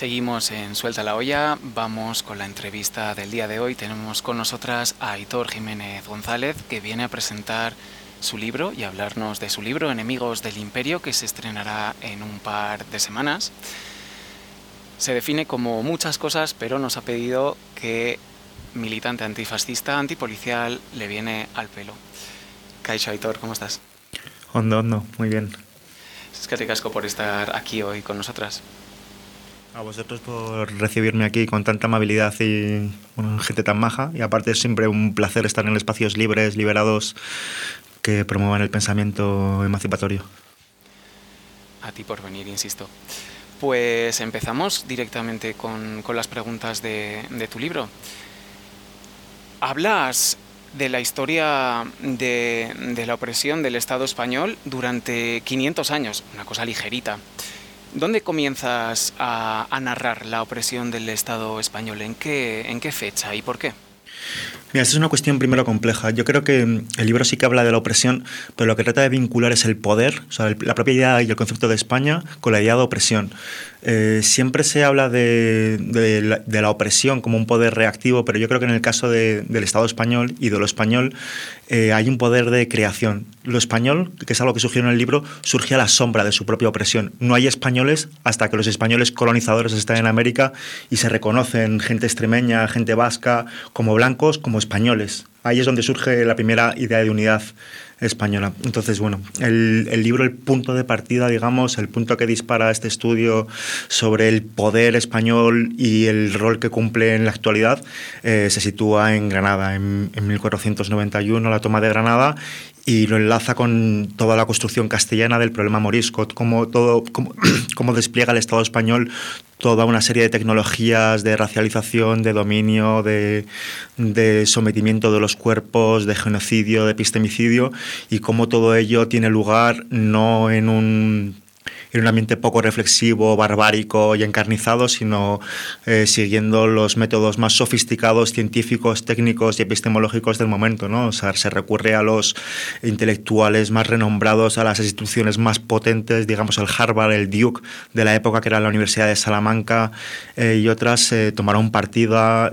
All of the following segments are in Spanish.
Seguimos en Suelta la Olla, vamos con la entrevista del día de hoy. Tenemos con nosotras a Aitor Jiménez González, que viene a presentar su libro y a hablarnos de su libro Enemigos del Imperio, que se estrenará en un par de semanas. Se define como muchas cosas, pero nos ha pedido que militante antifascista, antipolicial, le viene al pelo. Kaixo, Aitor, ¿cómo estás? Ondo, muy bien. Es que ricasco por estar aquí hoy con nosotras. A vosotros por recibirme aquí con tanta amabilidad y gente tan maja. Y aparte es siempre un placer estar en espacios libres, liberados, que promuevan el pensamiento emancipatorio. A ti por venir, insisto. Pues empezamos directamente con las preguntas de tu libro. Hablas de la historia de la opresión del Estado español durante 500 años, una cosa ligerita. ¿Dónde comienzas a narrar la opresión del Estado español? ¿En qué fecha y por qué? Mira, esta es una cuestión primero compleja. Yo creo que el libro sí que habla de la opresión, pero lo que trata de vincular es el poder, o sea, la propia idea y el concepto de España con la idea de opresión. Siempre se habla de la opresión como un poder reactivo, pero yo creo que en el caso del Estado español y de lo español hay un poder de creación. Lo español, que es algo que sugiere en el libro, surge a la sombra de su propia opresión. No hay españoles hasta que los españoles colonizadores están en América y se reconocen gente extremeña, gente vasca, como blancos, como españoles. Ahí es donde surge la primera idea de unidad española. Entonces, bueno, el libro, el punto de partida, digamos, el punto que dispara este estudio sobre el poder español y el rol que cumple en la actualidad, se sitúa en Granada, en 1491, la toma de Granada, y lo enlaza con toda la construcción castellana del problema morisco, cómo despliega el Estado español toda una serie de tecnologías de racialización, de dominio, de sometimiento de los cuerpos, de genocidio, de epistemicidio, y cómo todo ello tiene lugar no en un ambiente poco reflexivo, barbárico y encarnizado, sino siguiendo los métodos más sofisticados, científicos, técnicos y epistemológicos del momento, ¿no? O sea, se recurre a los intelectuales más renombrados, a las instituciones más potentes, digamos el Harvard, el Duke de la época, que era la Universidad de Salamanca, y otras tomaron partida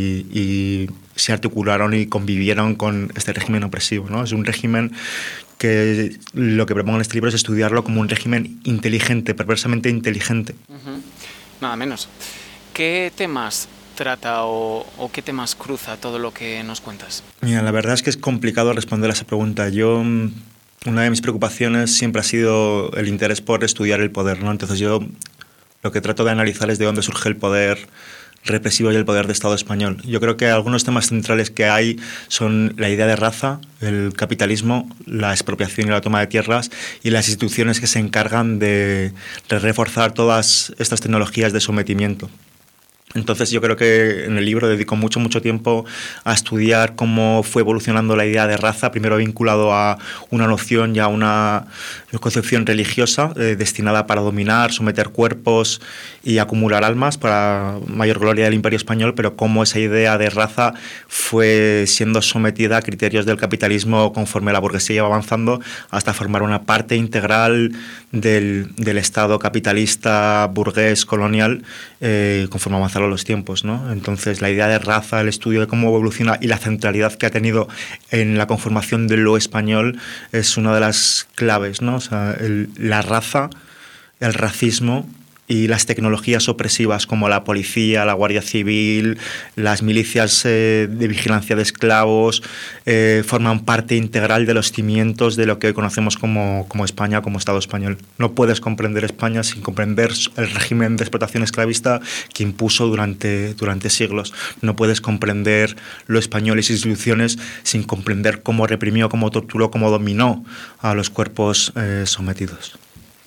y se articularon y convivieron con este régimen opresivo, ¿no? Es un régimen que lo que propongo en este libro es estudiarlo como un régimen inteligente, perversamente inteligente. Nada menos. ¿Qué temas trata o qué temas cruza todo lo que nos cuentas? Mira, la verdad es que es complicado responder a esa pregunta. Una de mis preocupaciones siempre ha sido el interés por estudiar el poder, ¿no? Entonces yo lo que trato de analizar es de dónde surge el poder represivo y el poder de Estado español. Yo creo que algunos temas centrales que hay son la idea de raza, el capitalismo, la expropiación y la toma de tierras, y las instituciones que se encargan de reforzar todas estas tecnologías de sometimiento. Entonces yo creo que en el libro dedico mucho tiempo a estudiar cómo fue evolucionando la idea de raza, primero vinculado a una noción y a una concepción religiosa destinada para dominar, someter cuerpos y acumular almas para mayor gloria del Imperio Español, pero cómo esa idea de raza fue siendo sometida a criterios del capitalismo conforme la burguesía iba avanzando hasta formar una parte integral del Estado capitalista burgués colonial conforme avanzaron los tiempos, ¿no? Entonces la idea de raza, el estudio de cómo evoluciona y la centralidad que ha tenido en la conformación de lo español es una de las claves, ¿no? O sea, la raza, el racismo y las tecnologías opresivas como la policía, la Guardia Civil, las milicias de vigilancia de esclavos, forman parte integral de los cimientos de lo que hoy conocemos como España, como Estado español. No puedes comprender España sin comprender el régimen de explotación esclavista que impuso durante siglos. No puedes comprender lo español y sus instituciones sin comprender cómo reprimió, cómo torturó, cómo dominó a los cuerpos sometidos.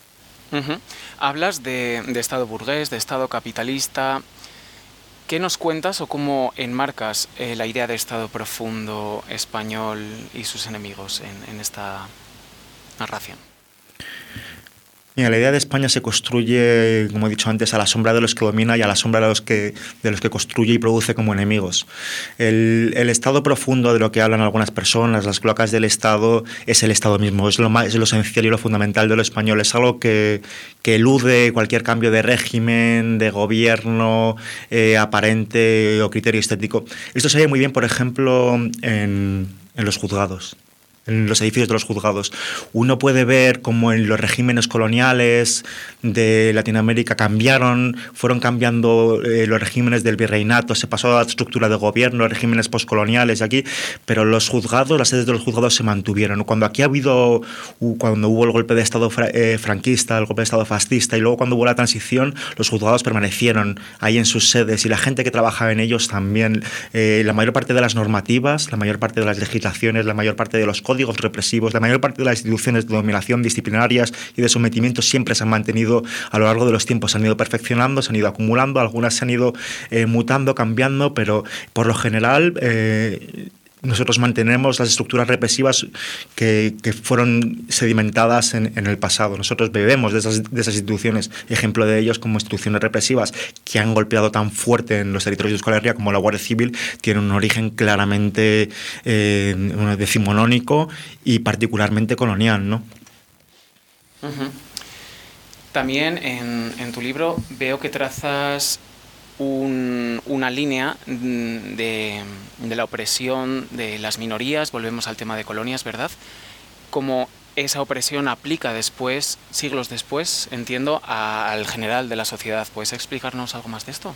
Hablas de Estado burgués, de Estado capitalista. ¿Qué nos cuentas o cómo enmarcas la idea de Estado profundo español y sus enemigos en esta narración? Mira, la idea de España se construye, como he dicho antes, a la sombra de los que domina y a la sombra de los que construye y produce como enemigos. El Estado profundo de lo que hablan algunas personas, las cloacas del Estado, es el Estado mismo, es lo esencial y lo fundamental de lo español. Es algo que elude cualquier cambio de régimen, de gobierno aparente o criterio estético. Esto se ve muy bien, por ejemplo, en los juzgados, en los edificios de los juzgados. Uno puede ver cómo en los regímenes coloniales de Latinoamérica fueron cambiando los regímenes del virreinato, se pasó a la estructura de gobierno, regímenes postcoloniales aquí, pero los juzgados, las sedes de los juzgados se mantuvieron. Cuando hubo el golpe de Estado franquista, el golpe de Estado fascista, y luego cuando hubo la transición, los juzgados permanecieron ahí en sus sedes y la gente que trabajaba en ellos también. La mayor parte de las normativas, la mayor parte de las legislaciones, la mayor parte de los códigos represivos, la mayor parte de las instituciones de dominación disciplinarias y de sometimiento siempre se han mantenido a lo largo de los tiempos, se han ido perfeccionando, se han ido acumulando, algunas se han ido mutando, cambiando, pero por lo general nosotros mantenemos las estructuras represivas que fueron sedimentadas en el pasado. Nosotros bebemos de esas instituciones, ejemplo de ellos como instituciones represivas que han golpeado tan fuerte en los territorios de Euskal Herria como la Guardia Civil, tienen un origen claramente decimonónico y particularmente colonial, ¿no? Uh-huh. También en tu libro veo que trazas una línea de la opresión de las minorías, volvemos al tema de colonias, ¿verdad? Cómo esa opresión aplica después, siglos después, entiendo, al general de la sociedad. ¿Puedes explicarnos algo más de esto?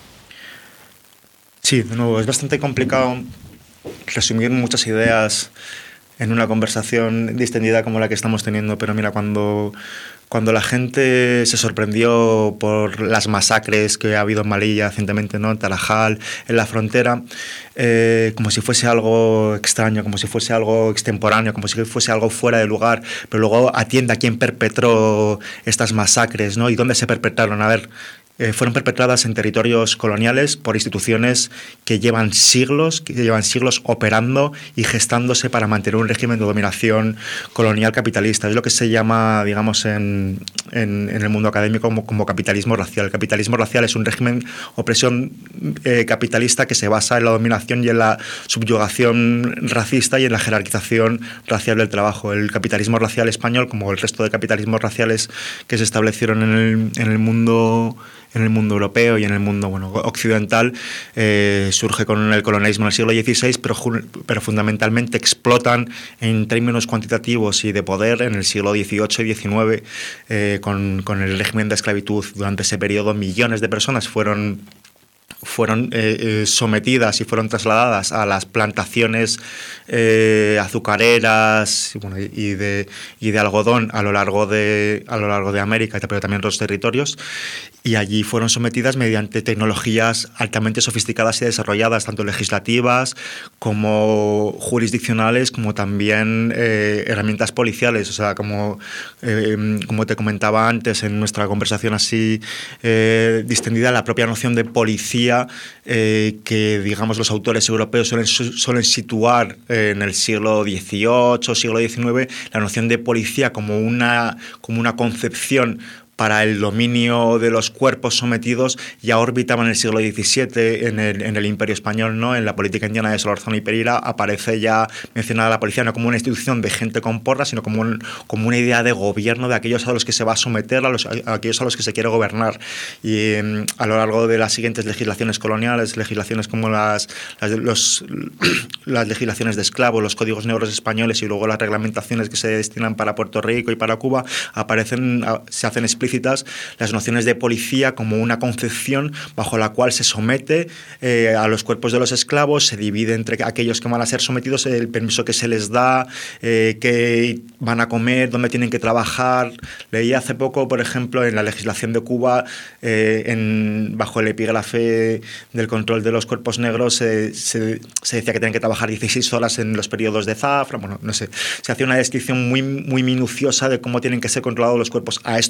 Sí, de nuevo, es bastante complicado resumir muchas ideas en una conversación distendida como la que estamos teniendo, pero mira, cuando la gente se sorprendió por las masacres que ha habido en Melilla recientemente, ¿no?, en Tarajal, en la frontera, como si fuese algo extraño, como si fuese algo extemporáneo, como si fuese algo fuera de lugar, pero luego atiende a quién perpetró estas masacres, ¿no?, y dónde se perpetraron. A ver, fueron perpetradas en territorios coloniales por instituciones que llevan siglos operando y gestándose para mantener un régimen de dominación colonial capitalista. Es lo que se llama, digamos, en el mundo académico como capitalismo racial. El capitalismo racial es un régimen, opresión capitalista que se basa en la dominación y en la subyugación racista y en la jerarquización racial del trabajo. El capitalismo racial español, como el resto de capitalismos raciales que se establecieron en el mundo europeo y en el mundo occidental, surge con el colonialismo en el siglo XVI, pero fundamentalmente explotan en términos cuantitativos y de poder en el siglo XVIII y XIX, con el régimen de esclavitud. Durante ese periodo millones de personas fueron sometidas y fueron trasladadas a las plantaciones azucareras y de algodón a lo largo de América, pero también otros territorios, y allí fueron sometidas mediante tecnologías altamente sofisticadas y desarrolladas, tanto legislativas como jurisdiccionales, como también herramientas policiales. O sea, como te comentaba antes en nuestra conversación así distendida, la propia noción de policía que, digamos, los autores europeos suelen situar en el siglo XVIII, siglo XIX, la noción de policía como una concepción para el dominio de los cuerpos sometidos ya orbitaba en el siglo XVII en el Imperio Español, ¿no? En la política indiana de Solórzano y Pereira aparece ya mencionada la policía no como una institución de gente con porras, sino como una idea de gobierno de aquellos a los que se va a someter, a aquellos a los que se quiere gobernar. Y a lo largo de las siguientes legislaciones coloniales, legislaciones como las legislaciones de esclavos, los códigos negros españoles y luego las reglamentaciones que se destinan para Puerto Rico y para Cuba, se hacen explícitas las nociones de policía como una concepción bajo la cual se somete a los cuerpos de los esclavos, se divide entre aquellos que van a ser sometidos, el permiso que se les da, qué van a comer, dónde tienen que trabajar. Leí hace poco, por ejemplo, en la legislación de Cuba, bajo el epígrafe del control de los cuerpos negros, se decía que tenían que trabajar 16 horas en los periodos de zafra. Bueno, no sé, se hacía una descripción muy, muy minuciosa de cómo tienen que ser controlados los cuerpos. A esto le acompaña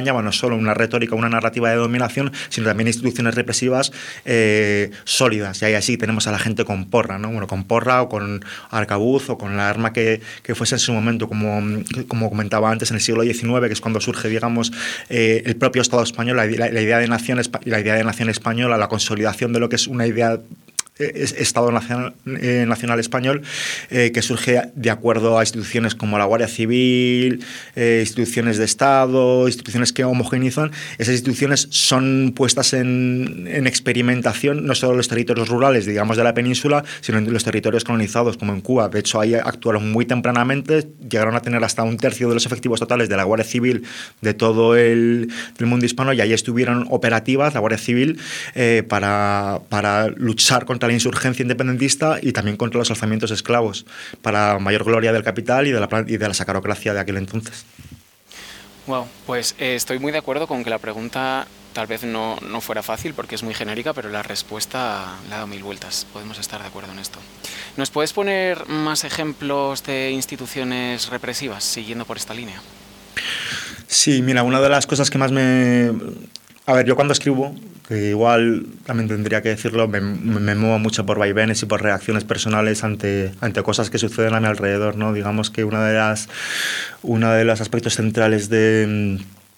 acompañaba no solo una retórica, una narrativa de dominación, sino también instituciones represivas sólidas. Y ahí así tenemos a la gente con porra, ¿no? Bueno, con porra o con arcabuz o con la arma que fuese en su momento, como comentaba antes, en el siglo XIX, que es cuando surge, digamos, el propio Estado español, la idea de nación española, la consolidación de lo que es una idea Estado nacional español, que surge de acuerdo a instituciones como la Guardia Civil, instituciones de Estado, instituciones que homogeneizan. Esas instituciones son puestas en experimentación no solo en los territorios rurales, digamos, de la península, sino en los territorios colonizados, como en Cuba. De hecho, ahí actuaron muy tempranamente, llegaron a tener hasta 1/3 de los efectivos totales de la Guardia Civil de todo del mundo hispano, y ahí estuvieron operativas la Guardia Civil para luchar contra la insurgencia independentista y también contra los alzamientos esclavos, para mayor gloria del capital y de la sacarocracia de aquel entonces. Wow, pues estoy muy de acuerdo con que la pregunta tal vez no fuera fácil porque es muy genérica, pero la respuesta le ha dado 1000 vueltas. Podemos estar de acuerdo en esto. ¿Nos puedes poner más ejemplos de instituciones represivas siguiendo por esta línea? Sí, mira, una de las cosas que más A ver, yo cuando escribo, que igual también tendría que decirlo, me muevo mucho por vaivenes y por reacciones personales ante cosas que suceden a mi alrededor, ¿no? Digamos que uno de los aspectos centrales de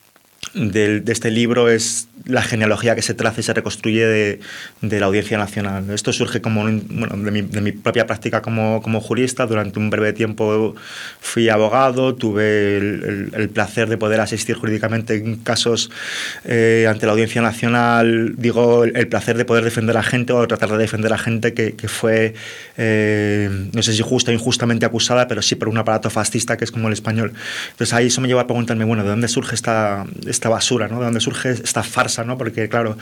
este libro es la genealogía que se traza y se reconstruye de la Audiencia Nacional. Esto surge de mi propia práctica como jurista. Durante un breve tiempo fui abogado, tuve el placer de poder asistir jurídicamente en casos ante la Audiencia Nacional. Digo, el placer de poder defender a gente o tratar de defender a gente que fue, no sé si justa o injustamente acusada, pero sí por un aparato fascista que es como el español. Entonces ahí eso me lleva a preguntarme, bueno, ¿de dónde surge esta basura, ¿no? ¿De dónde surge esta farsa, ¿no? Porque, claro,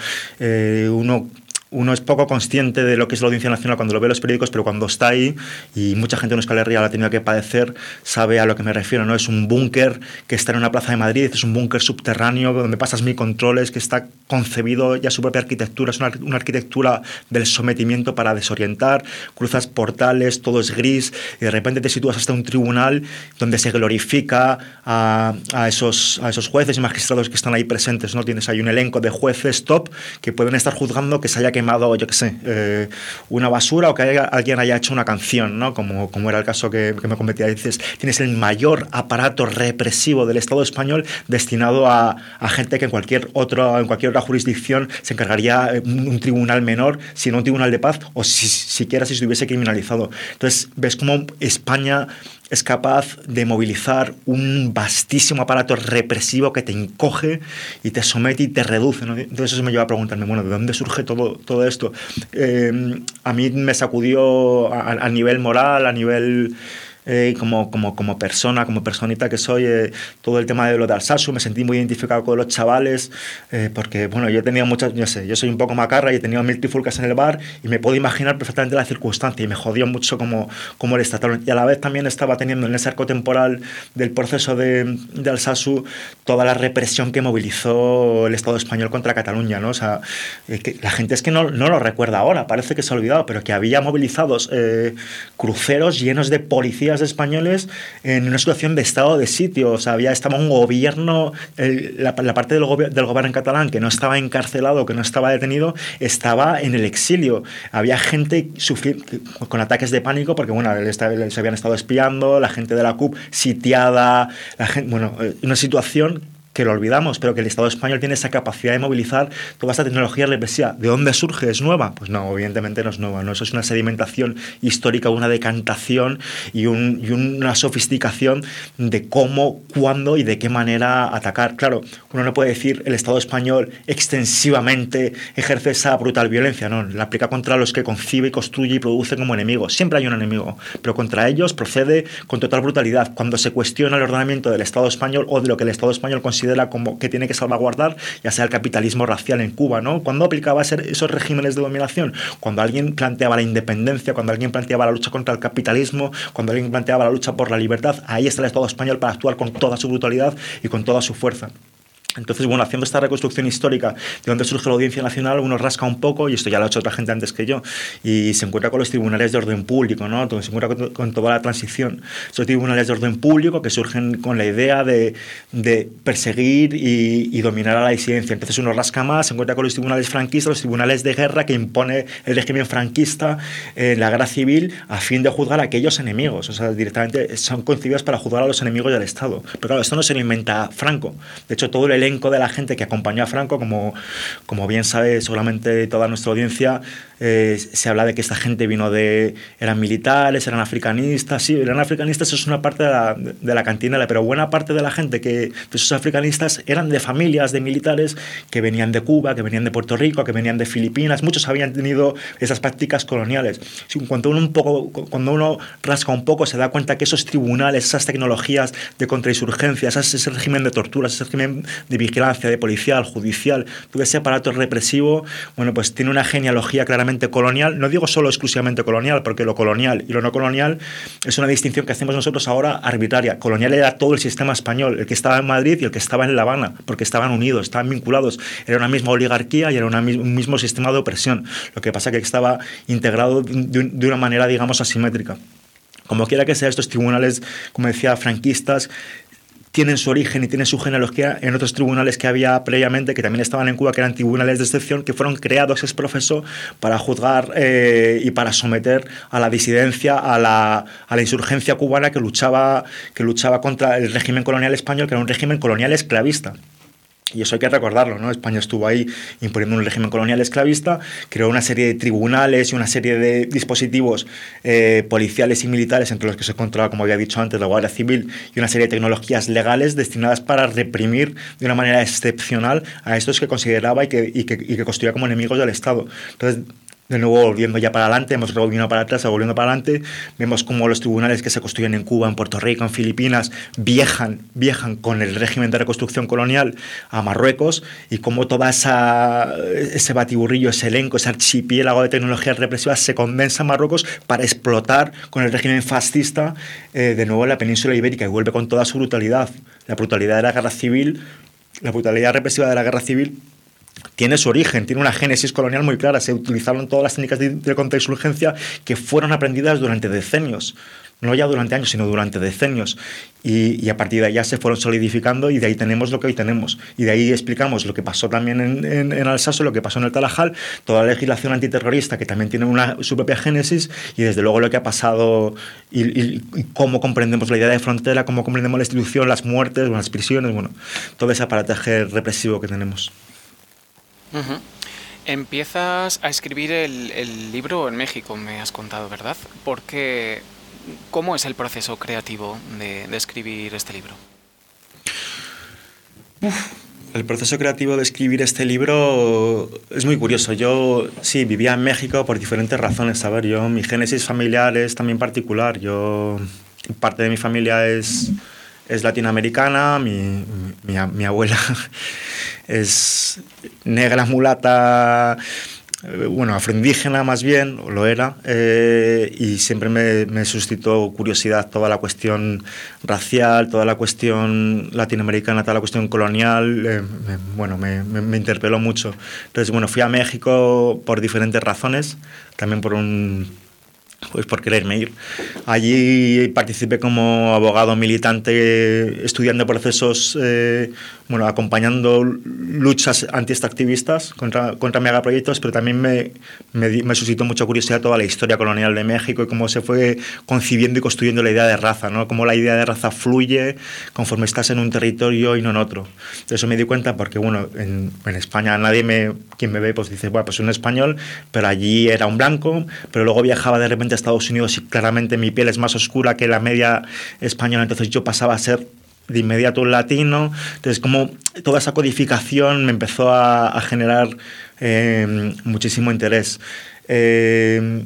uno es poco consciente de lo que es la Audiencia Nacional cuando lo ve en los periódicos, pero cuando está ahí, y mucha gente en Euskal Herria lo ha tenido que padecer, sabe a lo que me refiero, ¿no? Es un búnker que está en una plaza de Madrid, es un búnker subterráneo donde pasas 1000 controles, que está concebido ya su propia arquitectura, es una arquitectura del sometimiento para desorientar, cruzas portales, todo es gris, y de repente te sitúas hasta un tribunal donde se glorifica a esos jueces y magistrados que están ahí presentes, ¿no? Tienes ahí un elenco de jueces top que pueden estar juzgando que se haya quemado, yo qué sé, una basura o que alguien haya hecho una canción, ¿no? Como era el caso que me competía. Dices, tienes el mayor aparato represivo del Estado español destinado a gente que en cualquier otra jurisdicción se encargaría un tribunal menor, sino un tribunal de paz, o siquiera si estuviese criminalizado. Entonces, ves cómo España es capaz de movilizar un vastísimo aparato represivo que te encoge y te somete y te reduce, ¿no? Entonces eso me lleva a preguntarme, bueno, ¿de dónde surge todo esto? A mí me sacudió a nivel moral, a nivel como persona, como personita que soy, todo el tema de lo de Alsasu. Me sentí muy identificado con los chavales, porque bueno, yo he tenido muchas, yo sé, yo soy un poco macarra y he tenido 1000 trifulcas en el bar y me puedo imaginar perfectamente la circunstancia y me jodió mucho como el estatal. Y a la vez también estaba teniendo en ese arco temporal del proceso de Alsasu toda la represión que movilizó el Estado español contra Cataluña, ¿no? O sea, que la gente es que no lo recuerda ahora, parece que se ha olvidado, pero que había movilizados cruceros llenos de policías españoles en una situación de estado de sitio. O sea, estaba un gobierno, la parte del gobierno en catalán que no estaba encarcelado, que no estaba detenido, estaba en el exilio. Había gente con ataques de pánico porque, bueno, se habían estado espiando, la gente de la CUP sitiada, una situación que lo olvidamos, pero que el Estado español tiene esa capacidad de movilizar toda esta tecnología represiva. ¿De dónde surge? ¿Es nueva? Pues no, evidentemente no es nueva, ¿no? Eso es una sedimentación histórica, una decantación y una sofisticación de cómo, cuándo y de qué manera atacar. Claro, uno no puede decir el Estado español extensivamente ejerce esa brutal violencia, no, la aplica contra los que concibe, construye y produce como enemigos. Siempre hay un enemigo, pero contra ellos procede con total brutalidad. Cuando se cuestiona el ordenamiento del Estado español o de lo que el Estado español considera como que tiene que salvaguardar, ya sea el capitalismo racial en Cuba, ¿no? ¿Cuándo aplicaba esos regímenes de dominación? Cuando alguien planteaba la independencia, cuando alguien planteaba la lucha contra el capitalismo, cuando alguien planteaba la lucha por la libertad, ahí está el Estado español para actuar con toda su brutalidad y con toda su fuerza. Entonces, bueno, haciendo esta reconstrucción histórica de dónde surge la Audiencia Nacional, uno rasca un poco, y esto ya lo ha hecho otra gente antes que yo, y se encuentra con los tribunales de orden público, ¿no? Se encuentra con toda la transición. Esos tribunales de orden público que surgen con la idea de perseguir y dominar a la disidencia. Entonces uno rasca más, se encuentra con los tribunales franquistas, los tribunales de guerra que impone el régimen franquista en la guerra civil a fin de juzgar a aquellos enemigos. O sea, directamente son concebidos para juzgar a los enemigos del Estado. Pero claro, esto no se lo inventa Franco. De hecho, todo el elenco de la gente que acompañó a Franco, como bien sabe seguramente toda nuestra audiencia, se habla de que esta gente eran militares, eran africanistas. Sí, eran africanistas, eso es una parte de la cantinela, pero buena parte de la gente de esos africanistas eran de familias de militares que venían de Cuba, que venían de Puerto Rico, que venían de Filipinas. Muchos habían tenido esas prácticas coloniales. Cuando uno rasca un poco, se da cuenta que esos tribunales, esas tecnologías de contrainsurgencia, ese régimen de torturas, ese régimen de vigilancia, de policial, judicial, todo ese aparato represivo, bueno, pues tiene una genealogía claramente colonial. No digo solo exclusivamente colonial, porque lo colonial y lo no colonial es una distinción que hacemos nosotros ahora arbitraria. Colonial era todo el sistema español, el que estaba en Madrid y el que estaba en La Habana, porque estaban unidos, estaban vinculados. Era una misma oligarquía y era un mismo sistema de opresión. Lo que pasa es que estaba integrado de una manera, digamos, asimétrica. Como quiera que sea, estos tribunales, como decía, franquistas, tienen su origen y tienen su genealogía en otros tribunales que había previamente, que también estaban en Cuba, que eran tribunales de excepción, que fueron creados ex profeso para juzgar y para someter a la disidencia, a la insurgencia cubana que luchaba contra el régimen colonial español, que era un régimen colonial esclavista. Y eso hay que recordarlo, ¿no? España estuvo ahí imponiendo un régimen colonial esclavista, creó una serie de tribunales y una serie de dispositivos policiales y militares, entre los que se encontraba, como había dicho antes, la Guardia Civil, y una serie de tecnologías legales destinadas para reprimir de una manera excepcional a estos que consideraba y que construía como enemigos del Estado. Entonces, de nuevo, volviendo ya para adelante, hemos volviendo para atrás, volviendo para adelante, vemos cómo los tribunales que se construyen en Cuba, en Puerto Rico, en Filipinas, viajan con el régimen de reconstrucción colonial a Marruecos, y cómo todo ese batiburrillo, ese elenco, ese archipiélago de tecnologías represivas se condensa en Marruecos para explotar con el régimen fascista de nuevo en la península ibérica, y vuelve con toda su brutalidad. La brutalidad de la guerra civil, la brutalidad represiva de la guerra civil, tiene su origen, tiene una génesis colonial muy clara. Se utilizaron todas las técnicas de contrainsurgencia que fueron aprendidas durante decenios, no ya durante años, sino durante decenios, y a partir de ahí ya se fueron solidificando, y de ahí tenemos lo que hoy tenemos, y de ahí explicamos lo que pasó también en Alsace, lo que pasó en el Tarajal, toda la legislación antiterrorista que también tiene su propia génesis, y desde luego lo que ha pasado y cómo comprendemos la idea de frontera, cómo comprendemos la institución, las muertes, las prisiones, bueno, todo ese aparataje represivo que tenemos. Uh-huh. Empiezas a escribir el libro en México, me has contado, ¿verdad? ¿Cómo es el proceso creativo de escribir este libro? El proceso creativo de escribir este libro es muy curioso. Yo sí vivía en México por diferentes razones. A ver, mi génesis familiar es también particular. Parte de mi familia es latinoamericana. Mi abuela es negra, mulata, bueno, afroindígena más bien, o lo era, y siempre me suscitó curiosidad toda la cuestión racial, toda la cuestión latinoamericana, toda la cuestión colonial, me interpeló mucho. Entonces, bueno, fui a México por diferentes razones, también por quererme ir. Allí participé como abogado militante, estudiando procesos, acompañando luchas anti-extractivistas contra megaproyectos, pero también me suscitó mucha curiosidad toda la historia colonial de México y cómo se fue concibiendo y construyendo la idea de raza, ¿no? Cómo la idea de raza fluye conforme estás en un territorio y no en otro. De eso me di cuenta porque, en España quien me ve pues dice, pues soy un español, pero allí era un blanco, pero luego viajaba de repente a Estados Unidos y claramente mi piel es más oscura que la media española, entonces yo pasaba a ser de inmediato un latino. Entonces, como toda esa codificación me empezó a generar muchísimo interés.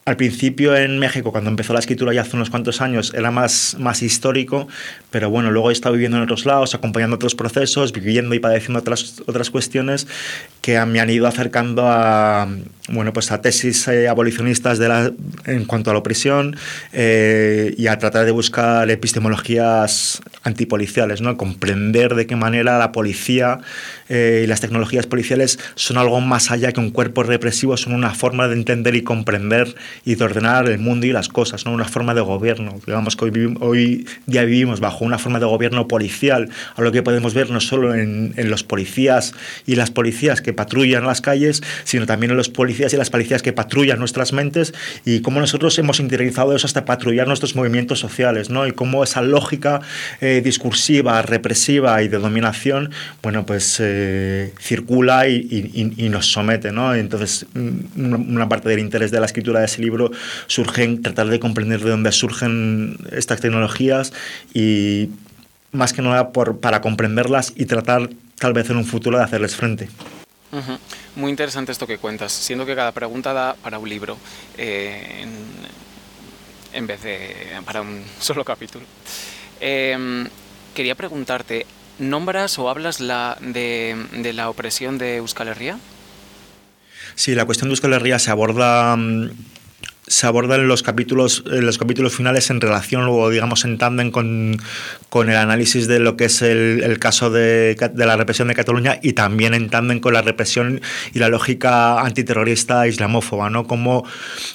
Al principio en México, cuando empezó la escritura ya hace unos cuantos años, era más histórico, pero bueno, luego he estado viviendo en otros lados, acompañando otros procesos, viviendo y padeciendo otras cuestiones que me han ido acercando a, bueno, pues a tesis abolicionistas en cuanto a la opresión y a tratar de buscar epistemologías antipoliciales, ¿no? Comprender de qué manera la policía y las tecnologías policiales son algo más allá que un cuerpo represivo, son una forma de entender y comprender y de ordenar el mundo y las cosas, ¿no? Una forma de gobierno. Digamos que hoy día vivimos bajo una forma de gobierno policial, a lo que podemos ver no solo en los policías y las policías que patrullan las calles, sino también en los policías y las policías que patrullan nuestras mentes, y cómo nosotros hemos interiorizado eso hasta patrullar nuestros movimientos sociales, ¿no? Y cómo esa lógica discursiva, represiva y de dominación, bueno, pues circula y nos somete, ¿no? Entonces, una parte del interés de la escritura de ese libro surge en tratar de comprender de dónde surgen estas tecnologías y, más que nada, para comprenderlas y tratar, tal vez en un futuro, de hacerles frente. Uh-huh. Muy interesante esto que cuentas, siendo que cada pregunta da para un libro en vez de para un solo capítulo. Quería preguntarte, ¿nombras o hablas de la opresión de Euskal Herria? Sí, la cuestión de Euskal Herria se aborda en los capítulos finales en relación, o digamos en tándem con el análisis de lo que es el caso de la represión de Cataluña, y también en tándem con la represión y la lógica antiterrorista islamófoba, ¿no? Como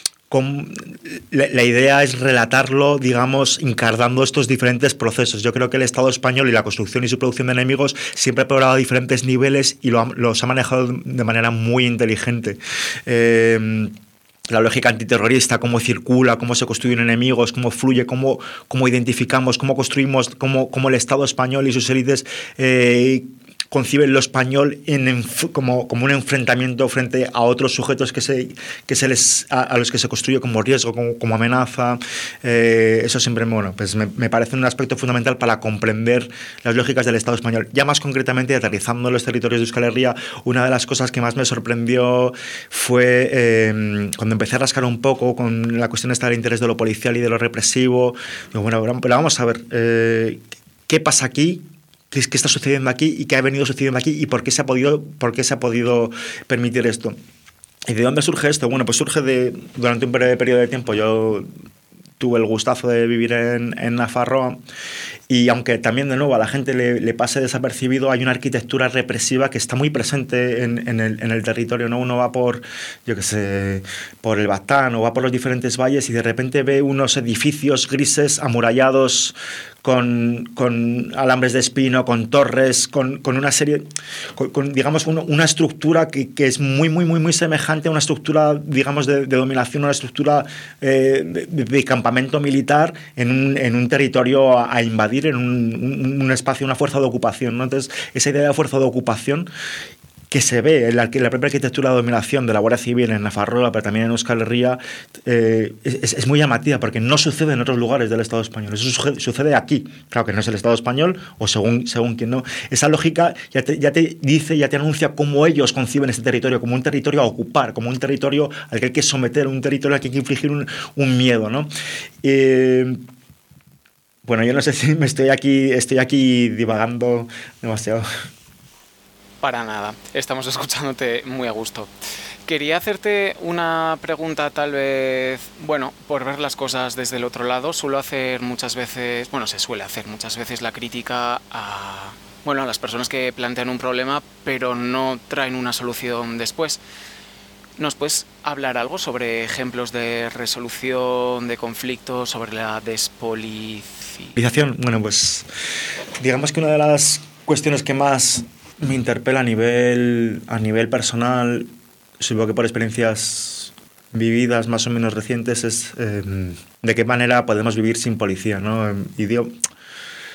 la idea es relatarlo, digamos, encarnando estos diferentes procesos. Yo creo que el Estado español y la construcción y su producción de enemigos siempre ha probado a diferentes niveles y los ha manejado de manera muy inteligente. La lógica antiterrorista, cómo circula, cómo se construyen enemigos, cómo fluye, cómo identificamos, cómo construimos, cómo el Estado español y sus élites conciben lo español como un enfrentamiento frente a otros sujetos a los que se construye como riesgo, como amenaza. Eso siempre, bueno, pues me parece un aspecto fundamental para comprender las lógicas del Estado español. Ya más concretamente, aterrizando en los territorios de Euskal Herria, una de las cosas que más me sorprendió fue cuando empecé a rascar un poco con la cuestión esta del interés de lo policial y de lo represivo. Digo, bueno, pero vamos a ver, ¿qué pasa aquí? ¿Qué está sucediendo aquí y qué ha venido sucediendo aquí y por qué se ha podido permitir esto? ¿Y de dónde surge esto? Bueno, pues surge durante un breve periodo de tiempo. Yo tuve el gustazo de vivir en Nafarroa, y aunque también, de nuevo, a la gente le pase desapercibido, hay una arquitectura represiva que está muy presente en el territorio, ¿no? Uno va por el Baztán o va por los diferentes valles y de repente ve unos edificios grises amurallados con alambres de espino, con torres, con una serie, digamos, una estructura que es muy, muy, muy, muy semejante a una estructura, digamos, de dominación, una estructura de campamento militar en un territorio a invadir, en un espacio, una fuerza de ocupación, ¿no? Entonces, esa idea de fuerza de ocupación que se ve en la propia arquitectura de dominación de la Guardia Civil en Nafarroa, pero también en Euskal Herria, es muy llamativa, porque no sucede en otros lugares del Estado español. Eso sucede aquí. Claro que no es el Estado español, o según quien no. Esa lógica ya te dice, ya te anuncia cómo ellos conciben este territorio, como un territorio a ocupar, como un territorio al que hay que someter, un territorio al que hay que infligir un miedo, ¿no? Bueno, yo no sé si estoy aquí divagando demasiado. Para nada, estamos escuchándote muy a gusto. Quería hacerte una pregunta, tal vez, bueno, por ver las cosas desde el otro lado. Se suele hacer muchas veces la crítica a las personas que plantean un problema pero no traen una solución después. ¿Nos puedes hablar algo sobre ejemplos de resolución de conflictos, sobre la despolitización? Bueno, pues digamos que una de las cuestiones que más me interpela a nivel personal, supongo que por experiencias vividas más o menos recientes, es de qué manera podemos vivir sin policía, ¿no?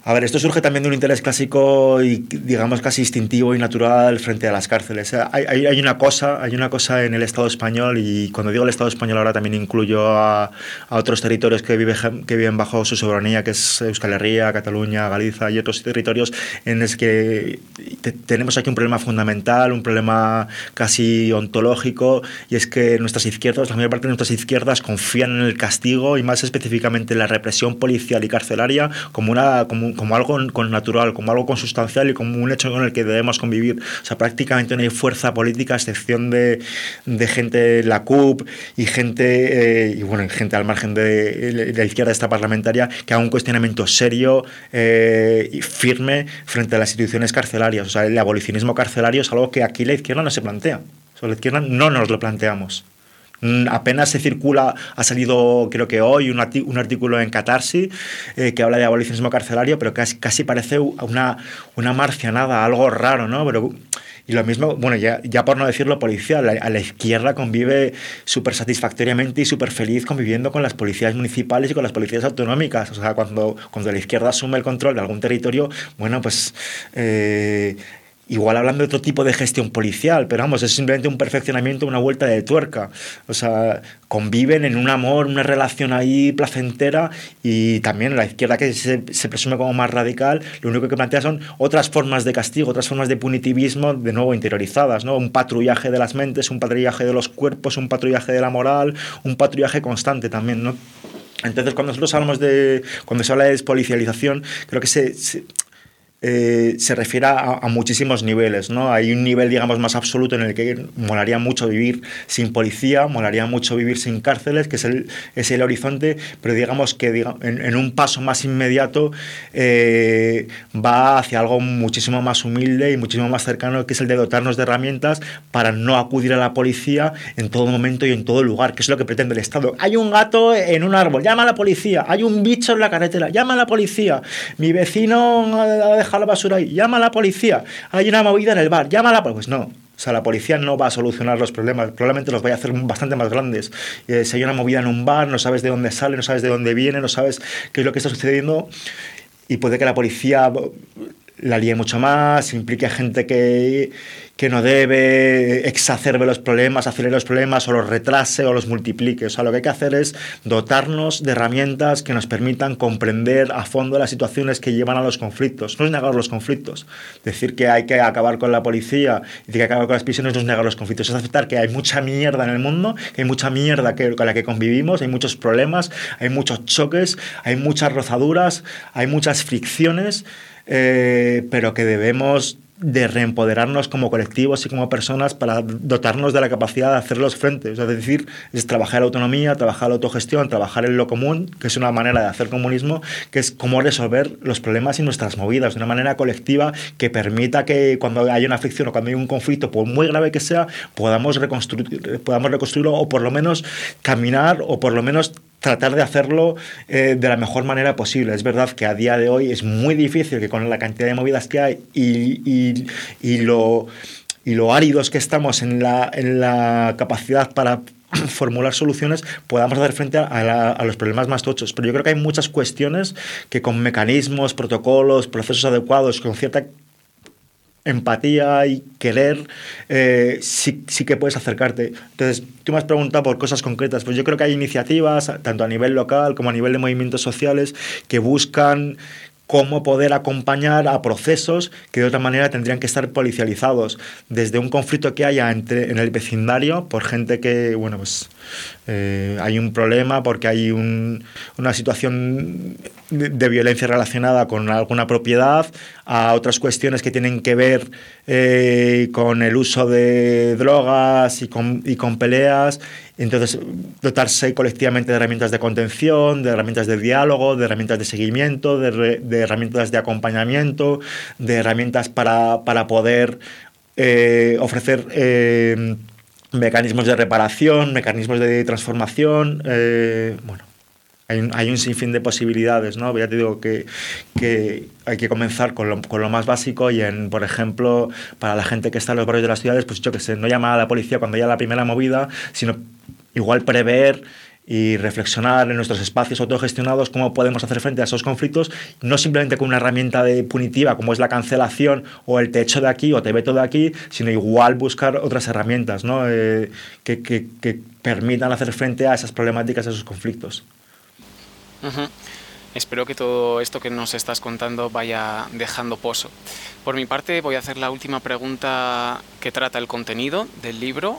A ver, esto surge también de un interés clásico y, digamos, casi instintivo y natural frente a las cárceles. Hay una cosa en el Estado español, y cuando digo el Estado español ahora también incluyo a otros territorios que viven bajo su soberanía, que es Euskal Herria, Cataluña, Galicia y otros territorios, en los que tenemos aquí un problema fundamental, un problema casi ontológico, y es que nuestras izquierdas, la mayor parte de nuestras izquierdas, confían en el castigo y más específicamente en la represión policial y carcelaria como algo natural, como algo consustancial y como un hecho con el que debemos convivir. O sea, prácticamente no hay fuerza política, a excepción de gente de la CUP y gente al margen de la izquierda esta parlamentaria, que haga un cuestionamiento serio y firme frente a las instituciones carcelarias. O sea, el abolicionismo carcelario es algo que aquí la izquierda no se plantea. O sea, la izquierda no nos lo planteamos. Apenas se circula, ha salido creo que hoy un artículo en Catarsis que habla de abolicionismo carcelario, pero casi parece una marcianada, algo raro, ¿no? Y lo mismo, bueno, ya por no decirlo policial, a la izquierda convive súper satisfactoriamente y súper feliz conviviendo con las policías municipales y con las policías autonómicas. O sea, cuando la izquierda asume el control de algún territorio, bueno, pues igual hablando de otro tipo de gestión policial, pero vamos, es simplemente un perfeccionamiento, una vuelta de tuerca. O sea, conviven en un amor, una relación ahí placentera, y también la izquierda, que se presume como más radical, lo único que plantea son otras formas de castigo, otras formas de punitivismo, de nuevo interiorizadas, ¿no? Un patrullaje de las mentes, un patrullaje de los cuerpos, un patrullaje de la moral, un patrullaje constante también, ¿no? Entonces, cuando se habla de despolicialización, creo que se refiere a muchísimos niveles, ¿no? Hay un nivel, digamos, más absoluto en el que molaría mucho vivir sin policía, molaría mucho vivir sin cárceles, que es el horizonte, pero digamos que en un paso más inmediato va hacia algo muchísimo más humilde y muchísimo más cercano, que es el de dotarnos de herramientas para no acudir a la policía en todo momento y en todo lugar, que es lo que pretende el Estado. Hay un gato en un árbol, llama a la policía. Hay un bicho en la carretera, llama a la policía. Mi vecino ha dejado la basura ahí, llama a la policía. Hay una movida en el bar, llama a la policía. Pues no. O sea, la policía no va a solucionar los problemas, probablemente los vaya a hacer bastante más grandes. Si hay una movida en un bar, no sabes de dónde sale, no sabes de dónde viene, no sabes qué es lo que está sucediendo, y puede que la policía la líe mucho más, implique a gente que no debe, exacerbe los problemas, acelere los problemas, o los retrase o los multiplique. O sea, lo que hay que hacer es dotarnos de herramientas que nos permitan comprender a fondo las situaciones que llevan a los conflictos. No es negar los conflictos. Decir que hay que acabar con la policía y que hay que acabar con las prisiones no es negar los conflictos. Es aceptar que hay mucha mierda en el mundo, que hay mucha mierda con la que convivimos, hay muchos problemas, hay muchos choques, hay muchas rozaduras, hay muchas fricciones, pero que debemos de reempoderarnos como colectivos y como personas para dotarnos de la capacidad de hacerlos frente. O sea, es decir, es trabajar la autonomía, trabajar la autogestión, trabajar en lo común, que es una manera de hacer comunismo, que es cómo resolver los problemas y nuestras movidas de una manera colectiva que permita que cuando hay una fricción o cuando hay un conflicto, por muy grave que sea, podamos reconstruirlo, o por lo menos caminar, o por lo menos tratar de hacerlo de la mejor manera posible. Es verdad que a día de hoy es muy difícil, que con la cantidad de movidas que hay y lo áridos que estamos en la capacidad para formular soluciones, podamos hacer frente a los problemas más tochos. Pero yo creo que hay muchas cuestiones que con mecanismos, protocolos, procesos adecuados, con cierta empatía y querer, sí que puedes acercarte. Entonces, tú me has preguntado por cosas concretas. Pues yo creo que hay iniciativas, tanto a nivel local como a nivel de movimientos sociales, que buscan cómo poder acompañar a procesos que de otra manera tendrían que estar policializados. Desde un conflicto que haya en el vecindario, por gente que, bueno, pues hay un problema porque hay una situación de violencia relacionada con alguna propiedad, a otras cuestiones que tienen que ver con el uso de drogas y con peleas. Entonces, dotarse colectivamente de herramientas de contención, de herramientas de diálogo, de herramientas de seguimiento, de herramientas de acompañamiento, de herramientas para poder ofrecer mecanismos de reparación, mecanismos de transformación. Bueno, hay un sinfín de posibilidades, ¿no? Ya te digo que hay que comenzar con lo más básico y, por ejemplo, para la gente que está en los barrios de las ciudades, pues yo qué sé, no llamar a la policía cuando haya la primera movida, sino igual prever y reflexionar en nuestros espacios autogestionados cómo podemos hacer frente a esos conflictos, no simplemente con una herramienta punitiva como es la cancelación o el te echo de aquí o te veto de aquí, sino igual buscar otras herramientas, ¿no? que permitan hacer frente a esas problemáticas, a esos conflictos. Uh-huh. Espero que todo esto que nos estás contando vaya dejando pozo. Por mi parte voy a hacer la última pregunta que trata el contenido del libro,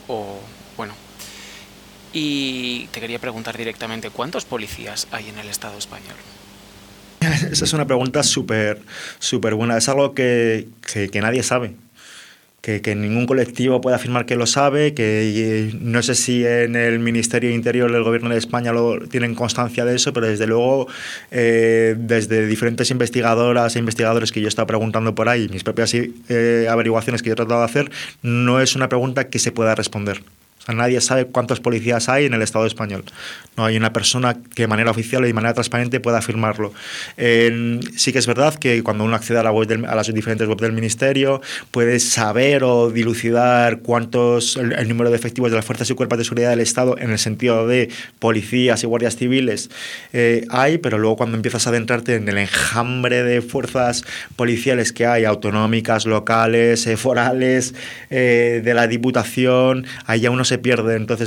y te quería preguntar directamente, ¿cuántos policías hay en el Estado español? Esa es una pregunta súper buena. Es algo que nadie sabe. Que ningún colectivo puede afirmar que lo sabe, que no sé si en el Ministerio de Interior del Gobierno de España tienen constancia de eso, pero desde luego desde diferentes investigadoras e investigadores que yo he estado preguntando por ahí, mis propias averiguaciones que yo he tratado de hacer, no es una pregunta que se pueda responder. O sea, nadie sabe cuántos policías hay en el Estado español. No hay una persona que de manera oficial y de manera transparente pueda afirmarlo. Sí que es verdad que cuando uno accede a las diferentes webs del Ministerio, puede saber o dilucidar el número de efectivos de las fuerzas y cuerpos de seguridad del Estado en el sentido de policías y guardias civiles hay, pero luego cuando empiezas a adentrarte en el enjambre de fuerzas policiales que hay, autonómicas, locales, forales, de la Diputación, ahí ya uno se pierde. Entonces,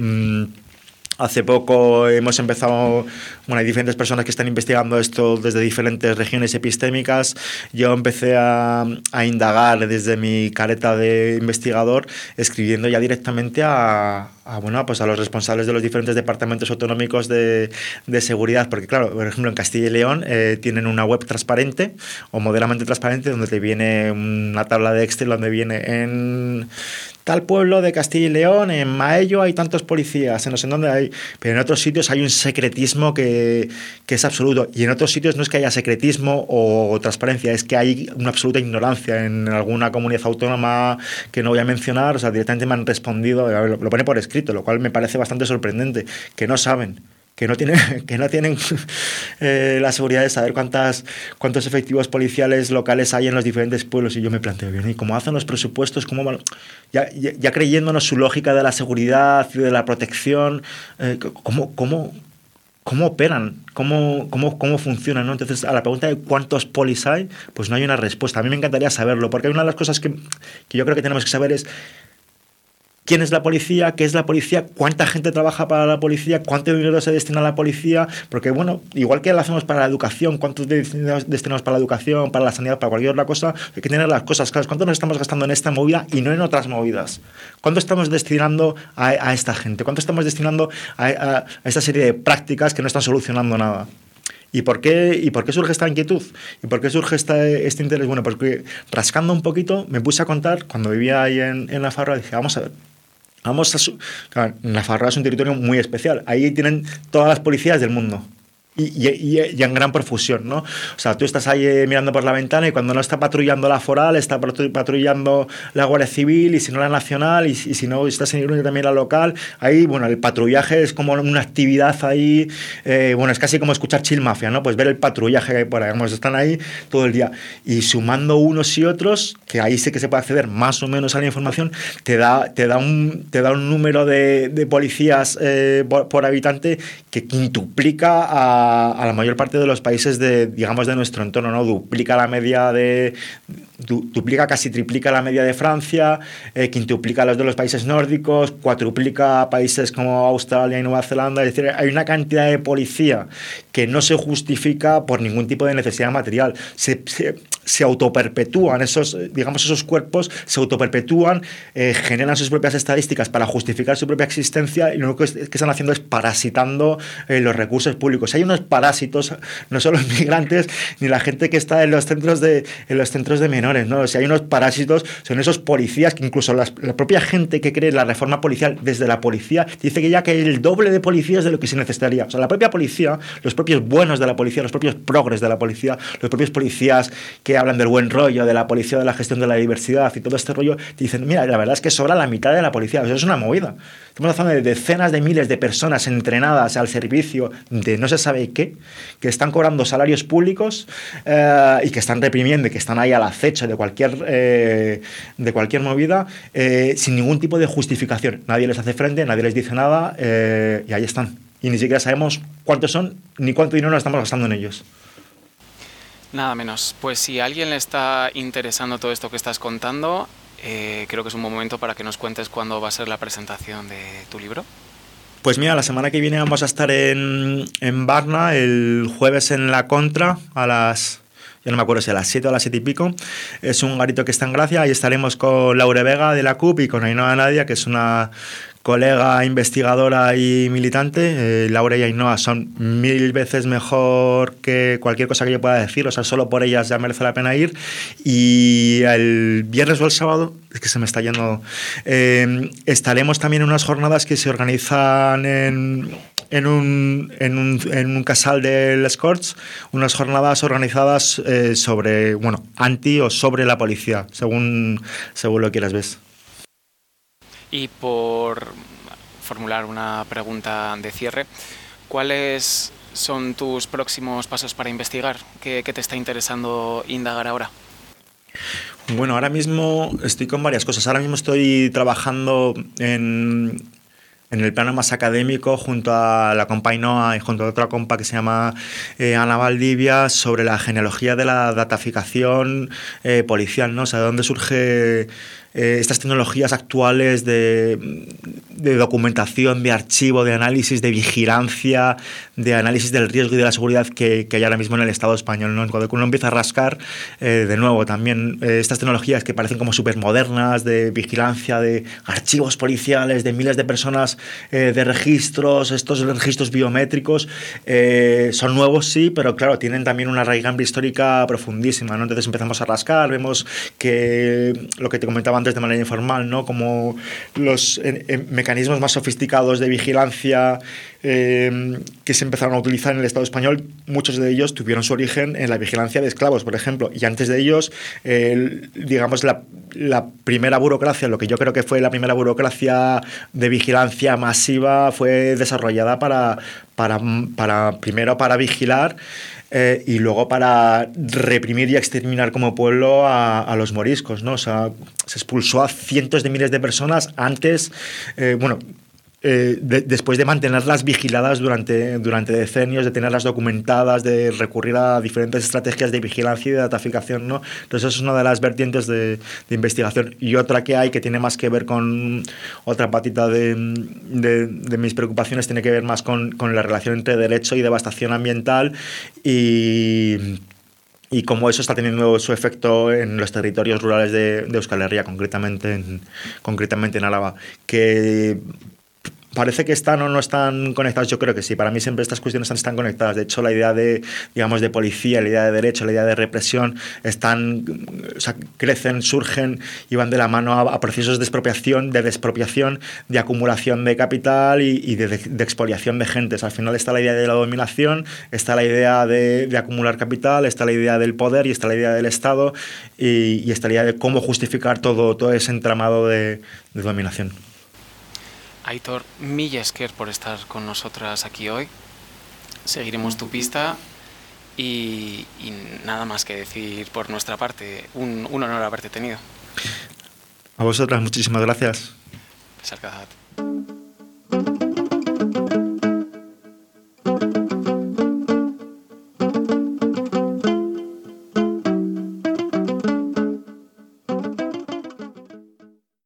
hace poco hemos empezado, hay diferentes personas que están investigando esto desde diferentes regiones epistémicas. Yo empecé a indagar desde mi careta de investigador, escribiendo ya directamente a los responsables de los diferentes departamentos autonómicos de seguridad, porque claro, por ejemplo en Castilla y León tienen una web transparente o moderadamente transparente donde te viene una tabla de Excel donde viene en tal pueblo de Castilla y León, en Maello hay tantos policías, en no sé dónde hay, pero en otros sitios hay un secretismo que es absoluto, y en otros sitios no es que haya secretismo o transparencia, es que hay una absoluta ignorancia. En alguna comunidad autónoma que no voy a mencionar, o sea, directamente me han respondido, lo pone por escrito, lo cual me parece bastante sorprendente, que no saben, que no tienen la seguridad de saber cuántos efectivos policiales locales hay en los diferentes pueblos. Y yo me planteo, bien, ¿y cómo hacen los presupuestos? ¿Cómo van? Ya creyéndonos su lógica de la seguridad y de la protección, ¿cómo operan? ¿Cómo funcionan? ¿No? Entonces, a la pregunta de cuántos polis hay, pues no hay una respuesta. A mí me encantaría saberlo, porque una de las cosas que yo creo que tenemos que saber es quién es la policía, qué es la policía, cuánta gente trabaja para la policía, cuánto dinero se destina a la policía, porque igual que lo hacemos para la educación, cuánto destinamos para la educación, para la sanidad, para cualquier otra cosa, hay que tener las cosas claras. ¿Cuánto nos estamos gastando en esta movida y no en otras movidas? ¿Cuánto estamos destinando a esta gente? ¿Cuánto estamos destinando a esta serie de prácticas que no están solucionando nada? ¿Y por qué surge esta inquietud? ¿Y por qué surge este interés? Bueno, porque rascando un poquito me puse a contar, cuando vivía ahí en Nafarroa, dije, vamos a ver, claro, Nafarroa es un territorio muy especial. Ahí tienen todas las policías del mundo. Y en gran profusión, ¿no? O sea, tú estás ahí mirando por la ventana y cuando no está patrullando la foral, está patrullando la Guardia Civil, y si no la nacional, y si no estás en Irún también la local. Ahí, el patrullaje es como una actividad ahí, es casi como escuchar Chill Mafia, ¿no? Pues ver el patrullaje que hay por ahí, están ahí todo el día. Y sumando unos y otros, que ahí sí que se puede acceder más o menos a la información, te da un número de policías por habitante que quintuplica a la mayor parte de los países de nuestro entorno, ¿no? Duplica casi triplica la media de Francia, quintuplica los de los países nórdicos, cuatruplica a países como Australia y Nueva Zelanda. Es decir, hay una cantidad de policía que no se justifica por ningún tipo de necesidad material. Se autoperpetúan esos cuerpos, se autoperpetúan, generan sus propias estadísticas para justificar su propia existencia, y lo que están haciendo es parasitando los recursos públicos. Hay unos parásitos, no son los migrantes ni la gente que está en los centros de menores, ¿no? O sea, hay unos parásitos, son esos policías que incluso la propia gente que cree en la reforma policial, desde la policía, dice que hay el doble de policías de lo que se necesitaría. O sea, la propia policía, los propios buenos de la policía, los propios progres de la policía, los propios policías que hablan del buen rollo, de la policía, de la gestión de la diversidad y todo este rollo, te dicen, mira, la verdad es que sobra la mitad de la policía. O sea, es una movida. Estamos hablando de decenas de miles de personas entrenadas al servicio de no se sabe qué, que están cobrando salarios públicos y que están reprimiendo y que están ahí al acecho de cualquier movida sin ningún tipo de justificación. Nadie les hace frente, nadie les dice nada y ahí están. y ni siquiera sabemos cuántos son ni cuánto dinero nos estamos gastando en ellos. Nada menos. Pues si a alguien le está interesando todo esto que estás contando, creo que es un buen momento para que nos cuentes cuándo va a ser la presentación de tu libro. Pues mira, la semana que viene vamos a estar en Varna, el jueves en La Contra, a las... ya no me acuerdo si a las 7 o a las 7 y pico. Es un garito que está en Gracia. Ahí estaremos con Laure Vega de la CUP y con Ainhoa Nadia, que es una colega investigadora y militante. Laura y Ainhoa son 1000 veces mejor que cualquier cosa que yo pueda decir, o sea, solo por ellas ya merece la pena ir. Y el viernes o el sábado, es que se me está yendo, estaremos también en unas jornadas que se organizan en un casal del Scorch, unas jornadas organizadas sobre, bueno, anti o sobre la policía, según lo quieras ver. Y por formular una pregunta de cierre, ¿cuáles son tus próximos pasos para investigar? ¿Qué te está interesando indagar ahora? Bueno, ahora mismo estoy con varias cosas. Ahora mismo estoy trabajando en el plano más académico junto a la compa Ainhoa y junto a otra compa que se llama Ana Valdivia sobre la genealogía de la dataficación policial, ¿no? O sea, de dónde surge estas tecnologías actuales de documentación, de archivo, de análisis, de vigilancia, de análisis del riesgo y de la seguridad que hay ahora mismo en el Estado español, ¿no? Cuando uno empieza a rascar, de nuevo, también estas tecnologías que parecen como súper modernas, de vigilancia, de archivos policiales, de miles de personas, de registros, estos registros biométricos, son nuevos, sí, pero claro, tienen también una raigambre histórica profundísima, ¿no? Entonces empezamos a rascar, vemos que lo que te comentaba antes de manera informal, ¿no? Como los mecanismos más sofisticados de vigilancia que se empezaron a utilizar en el Estado español, muchos de ellos tuvieron su origen en la vigilancia de esclavos, por ejemplo, y antes de ellos, digamos, la primera burocracia, lo que yo creo que fue la primera burocracia de vigilancia masiva, fue desarrollada primero para vigilar y luego para reprimir y exterminar como pueblo a los moriscos, ¿no? O sea, se expulsó a cientos de miles de personas antes, después de mantenerlas vigiladas durante decenios, de tenerlas documentadas, de recurrir a diferentes estrategias de vigilancia y de dataficación, ¿no? Entonces, eso es una de las vertientes de investigación. Y otra que hay, que tiene más que ver con otra patita de mis preocupaciones, tiene que ver más con la relación entre derecho y devastación ambiental y cómo eso está teniendo su efecto en los territorios rurales de Euskal Herria, concretamente en Álava, que parece que están o no están conectados. Yo creo que sí. Para mí siempre estas cuestiones están conectadas. De hecho, la idea de policía, la idea de derecho, la idea de represión crecen, surgen y van de la mano a procesos de expropiación, de acumulación de capital y de expoliación de gentes. Al final está la idea de la dominación, está la idea de acumular capital, está la idea del poder y está la idea del Estado y está la idea de cómo justificar todo ese entramado de dominación. Aitor, mil esker por estar con nosotras aquí hoy. Seguiremos tu pista y nada más que decir por nuestra parte. Un honor haberte tenido. A vosotras, muchísimas gracias. Besarkadat.